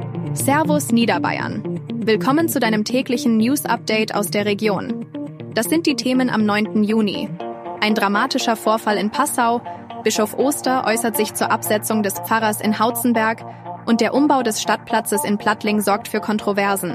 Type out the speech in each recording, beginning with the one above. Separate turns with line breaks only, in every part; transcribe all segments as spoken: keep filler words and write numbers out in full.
Servus Niederbayern. Willkommen zu deinem täglichen News-Update aus der Region. Das sind die Themen am neunten Juni. Ein dramatischer Vorfall in Passau, Bischof Oster äußert sich zur Absetzung des Pfarrers in Hautzenberg und der Umbau des Stadtplatzes in Plattling sorgt für Kontroversen.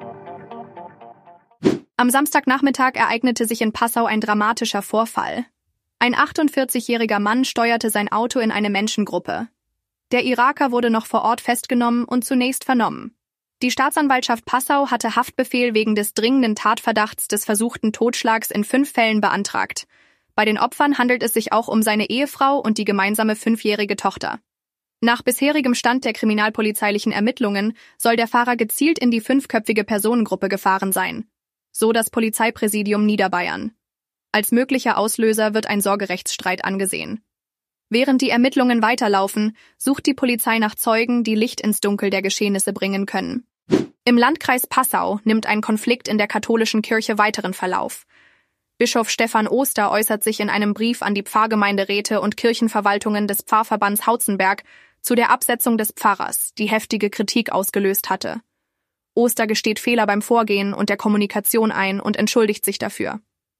Am Samstagnachmittag ereignete sich in Passau ein dramatischer Vorfall. Ein achtundvierzigjähriger Mann steuerte sein Auto in eine Menschengruppe. Der Iraker wurde noch vor Ort festgenommen und zunächst vernommen. Die Staatsanwaltschaft Passau hatte Haftbefehl wegen des dringenden Tatverdachts des versuchten Totschlags in fünf Fällen beantragt. Bei den Opfern handelt es sich auch um seine Ehefrau und die gemeinsame fünfjährige Tochter. Nach bisherigem Stand der kriminalpolizeilichen Ermittlungen soll der Fahrer gezielt in die fünfköpfige Personengruppe gefahren sein. So das Polizeipräsidium Niederbayern. Als möglicher Auslöser wird ein Sorgerechtsstreit angesehen. Während die Ermittlungen weiterlaufen, sucht die Polizei nach Zeugen, die Licht ins Dunkel der Geschehnisse bringen können. Im Landkreis Passau nimmt ein Konflikt in der katholischen Kirche weiteren Verlauf. Bischof Stefan Oster äußert sich in einem Brief an die Pfarrgemeinderäte und Kirchenverwaltungen des Pfarrverbands Hautzenberg zu der Absetzung des Pfarrers, die heftige Kritik ausgelöst hatte. Oster gesteht Fehler beim Vorgehen und der Kommunikation ein und entschuldigt sich dafür.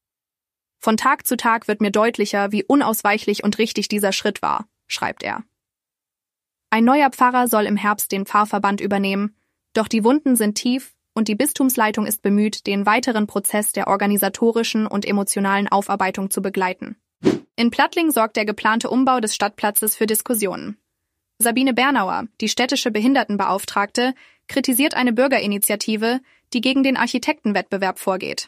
Von Tag zu Tag wird mir deutlicher, wie unausweichlich und richtig dieser Schritt war, schreibt er. Ein neuer Pfarrer soll im Herbst den Pfarrverband übernehmen, doch die Wunden sind tief und die Bistumsleitung ist bemüht, den weiteren Prozess der organisatorischen und emotionalen Aufarbeitung zu begleiten. In Plattling sorgt der geplante Umbau des Stadtplatzes für Diskussionen. Sabine Bernauer, die städtische Behindertenbeauftragte, kritisiert eine Bürgerinitiative, die gegen den Architektenwettbewerb vorgeht.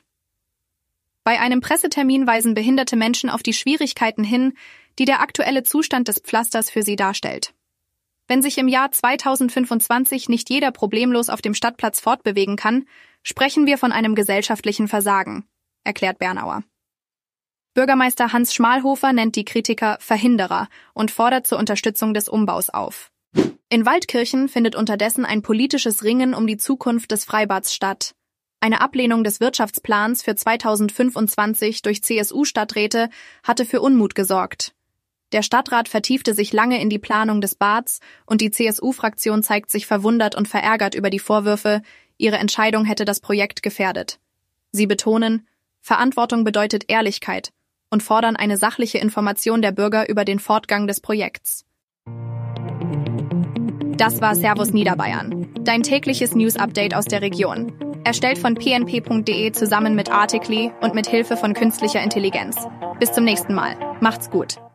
Bei einem Pressetermin weisen behinderte Menschen auf die Schwierigkeiten hin, die der aktuelle Zustand des Pflasters für sie darstellt. Wenn sich im Jahr zweitausendfünfundzwanzig nicht jeder problemlos auf dem Stadtplatz fortbewegen kann, sprechen wir von einem gesellschaftlichen Versagen, erklärt Bernauer. Bürgermeister Hans Schmalhofer nennt die Kritiker Verhinderer und fordert zur Unterstützung des Umbaus auf. In Waldkirchen findet unterdessen ein politisches Ringen um die Zukunft des Freibads statt. Eine Ablehnung des Wirtschaftsplans für zweitausendfünfundzwanzig durch C S U-Stadträte hatte für Unmut gesorgt. Der Stadtrat vertiefte sich lange in die Planung des Bads und die C S U-Fraktion zeigt sich verwundert und verärgert über die Vorwürfe, ihre Entscheidung hätte das Projekt gefährdet. Sie betonen, Verantwortung bedeutet Ehrlichkeit und fordern eine sachliche Information der Bürger über den Fortgang des Projekts. Das war Servus Niederbayern, dein tägliches News-Update aus der Region. Erstellt von p n p punkt d e zusammen mit Articly und mit Hilfe von künstlicher Intelligenz. Bis zum nächsten Mal. Macht's gut.